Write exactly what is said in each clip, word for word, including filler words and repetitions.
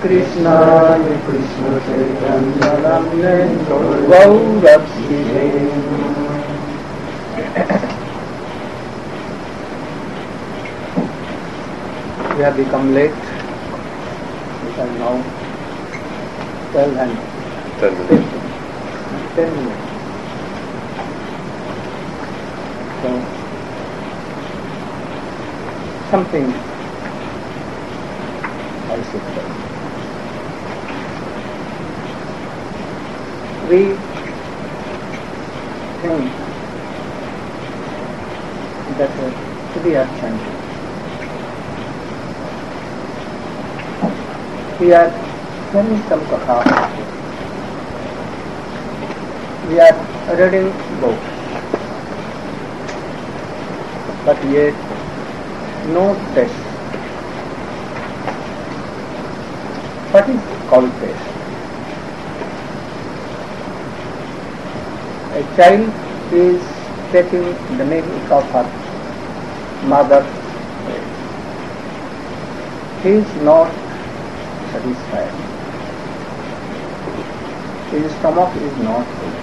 Krishna Krishna Chaitanya Namne Gaurabhi. We have become late. It is now twelve and fifteen. Ten minutes. So something I should say. We think that uh, we are chanting. We are hearing some katha. We are reading books. But yet no test. What is called test? A child is taking the milk of her mother. He is not satisfied. His stomach is not full.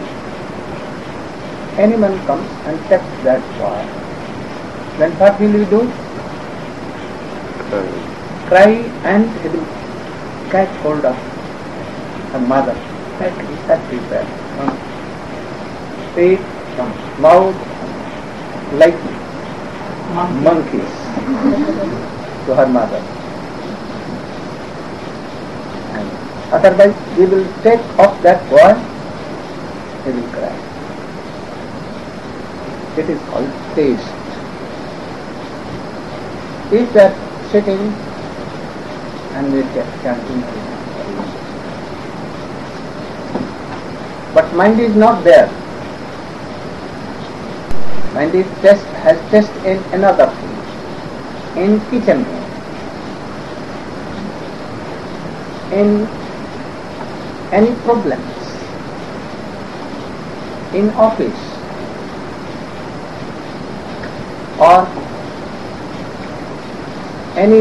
Anyone comes and takes that boy. Then what will he do? Cry. Cry, and he will catch hold of her mother. That is that prepare. From feet, from mouth, like monkeys to her mother. And otherwise, we will take off that boy, he will cry. It is called taste. If we are sitting and we are chanting, but mind is not there. Mind is test, has test in another thing, in kitchen, in any problems, in office, or any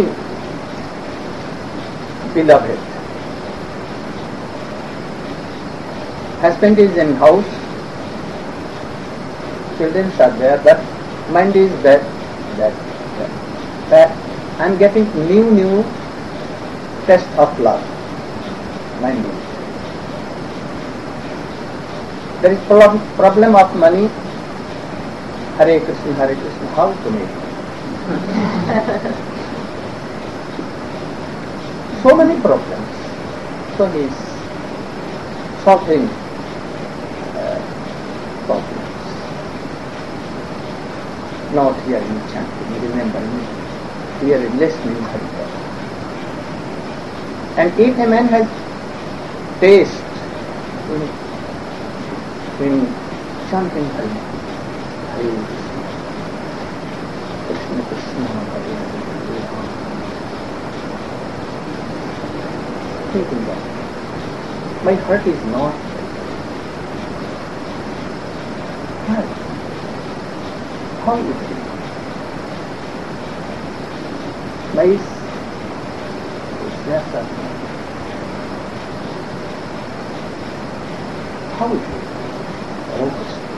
beloved. Husband is in house, children are there, but mind is that, that, that. that I am getting new, new test of love. Mind is. There is problem, problem of money. Hare Krishna, Hare Krishna, how to make it? So many problems. So he is solving uh, problems. Not hearing chanting, remembering, hearing, listening, Hari. And if a man has taste in, in chanting Hari, Hari Krishna, Krishna, Hari Hari, thinking that my heart is not right. How is it? My is yes, sir. How is it? Oh,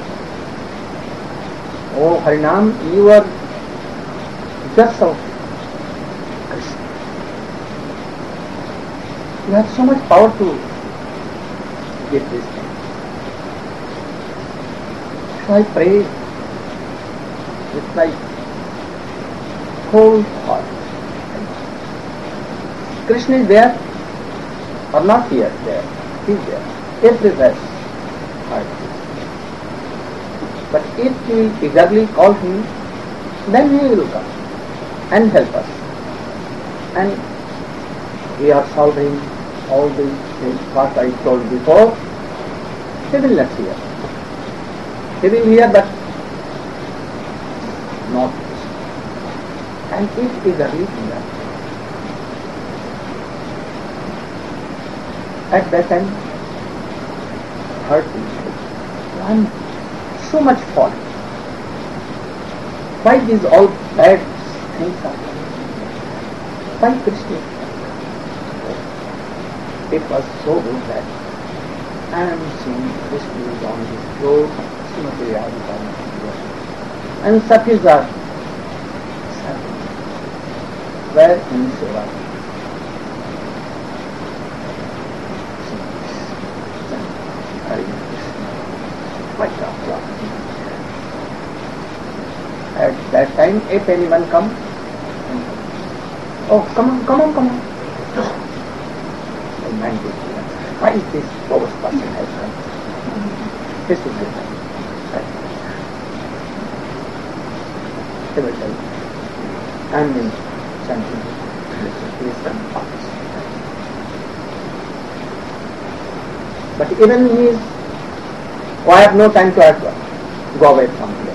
oh Harinam, you are just of Krishna. You have so much power to get this thing. So I pray with my whole heart. Krishna is there or not here? There. He is there. Everywhere. But if we eagerly call him, then he will come and help us. And we are solving all these things, what I told before. He will not hear. He will hear, but not. And if eagerly hear, at that time, heart is one so much folly. Why these all bad things are? Why Krishna? it was so good that I am seeing Krishna on his floor, Srimati Radhika on his floor. And Sakhis are serving. Where in Seva? Hare Krishna. Quite applause. At that time, if anyone come, oh, come on, come on, come on. The man would be, why is this poor person has come? This is it. They will tell you. And then chanting, please come fast. But even he is, oh, I have no time to go away from him.